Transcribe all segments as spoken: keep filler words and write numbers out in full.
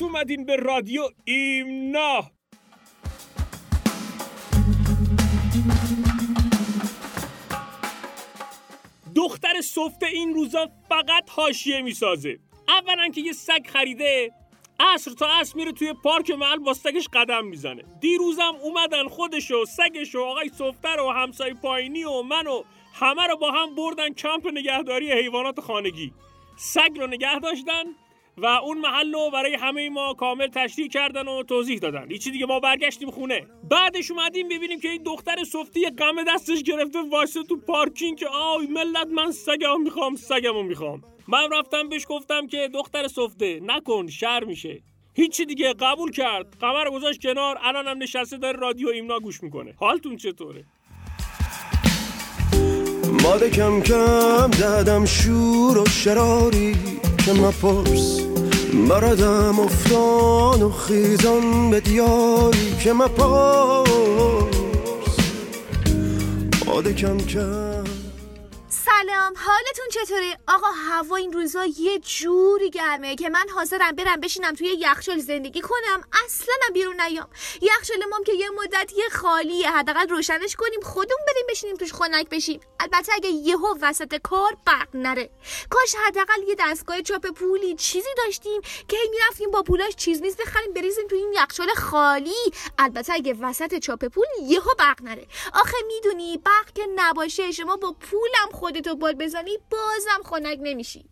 خوش اومدین به رادیو ایمنا. دختر سفته این روزا فقط حاشیه میسازه. اولا که یه سگ خریده، عصر تا عصر میره توی پارک محل با سگش قدم میزنه. دیروزم اومدن خودشو، سگشو، آقای سفته رو، همسایه پایینی و منو همه رو با هم بردن کمپ نگهداری حیوانات خانگی. سگ رو نگه داشتن و اون محل رو برای همه ما کامل تشریح کردن و توضیح دادن. هیچی دیگه، ما برگشتیم خونه. بعدش اومدیم ببینیم که این دختر سفتی غم دستش گرفته واسه تو پارکینگ که آی ملت من سگمو میخوام سگمو میخوام. من رفتم بهش گفتم که دختر سفته نکن، شر میشه. هیچی دیگه، قبول کرد. قمر رو گذاشت کنار، الانم نشسته داره رادیو ایمنا گوش میکنه. حالتون چطوره؟ ماده کم کم دادم شور و شراری که مپرس بردم افتان و خیزان به دیاری که مپرس ماده کم کم. سلام، حالتون چطوره؟ آقا هوا این روزا یه جوری گرمه که من حاضرم برم بشینم توی یخچال زندگی کنم، اصلا بیرون نیام. یخچالمون که یه مدت یه خالیه، حداقل روشنش کنیم خودمون بریم بشینیم توش خنک بشیم. البته اگه یهو وسط کار برق نره. کاش حداقل یه دستگاه چاپ پولی چیزی داشتیم که هی میرفتیم با پولاش چیز میز بخریم بریزیم توی این یخچال خالی. البته اگه وسط چاپ پول یهو برق نره. آخه میدونی برق که نباشه شما با پولم خودتو بال بزنی بازم خنک نمیشی.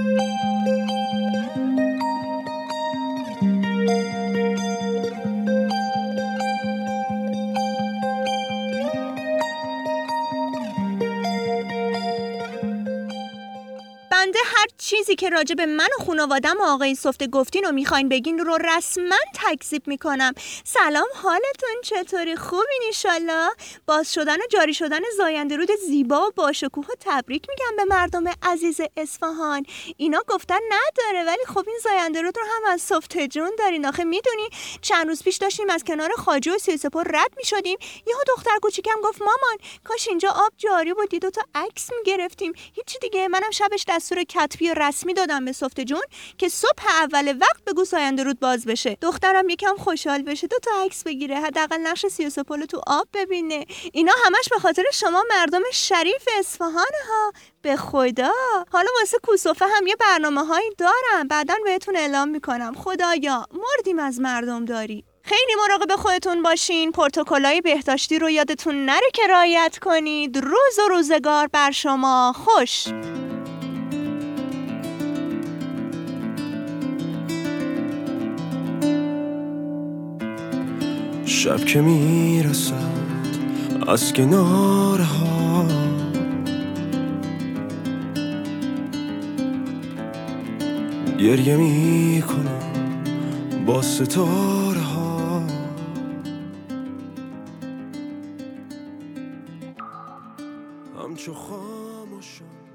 بنده هر چیزی که راجع به من و خانواده‌م و آقای سفته گفتین و میخواین بگین رو رسما تکذیب میکنم. سلام، حالتون چطوری؟ خوبین ایشالله؟ باز شدن و جاری شدن زاینده رود زیبا و باشکوه و تبریک میگم به مردم عزیز اصفهان. اینا گفتن نداره، ولی خب این زاینده رود رو هم از سفته جون دارین. آخه میدونی چند روز پیش داشتیم از کنار خواجه و سیاسپور رد میشدیم، یهو دختر کوچیکم گفت مامان کاش اینجا آب جاری بود، دو تا عکس میگرفتیم. هیچ دیگه، منم شبش دستور کتبی و رسمی دادم به سفته جون که صبح اول وقت بگو زاینده رود باز بشه، دخترم یکم خوشحال بشه، دو تا عکس بگیره، حداقل نقش سیاسپول تو آب ببینه. اینا همش به خاطر شما مردم شریف اصفهان ها، به خدا. حالا واسه کوسوفه هم یه برنامه‌هایی دارم، بعداً بهتون اعلام میکنم. خدایا مردیم از مردم داری. خیلی مراقب خودتون باشین، پروتکل‌های بهداشتی رو یادتون نره که رعایت کنید. روز و روزگار بر شما خوش. شب که میرسد از کناره ها، گریه میکنم با ستاره ها، همچو خاموشم